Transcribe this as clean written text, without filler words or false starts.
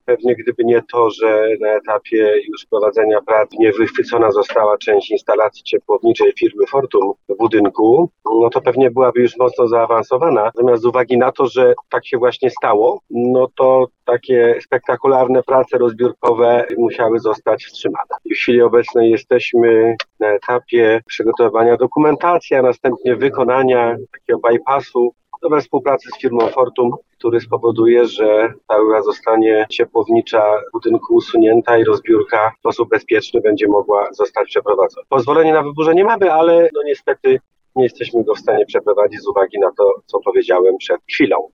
Pewnie gdyby nie to, że na etapie już prowadzenia prac nie wychwycona została część instalacji ciepłowniczej firmy Fortum w budynku, no to pewnie byłaby już mocno zaawansowana. Natomiast z uwagi na to, że tak się właśnie stało, no to takie spektakularne prace rozbiórkowe musiały zostać wstrzymane. W chwili obecnej jesteśmy na etapie przygotowania dokumentacji, a następnie wykonania takiego bypassu we współpracy z firmą Fortum, który spowoduje, że cała zostanie ciepłownicza budynku usunięta i rozbiórka w sposób bezpieczny będzie mogła zostać przeprowadzona. Pozwolenie na wyburzenie mamy, ale niestety nie jesteśmy go w stanie przeprowadzić z uwagi na to, co powiedziałem przed chwilą.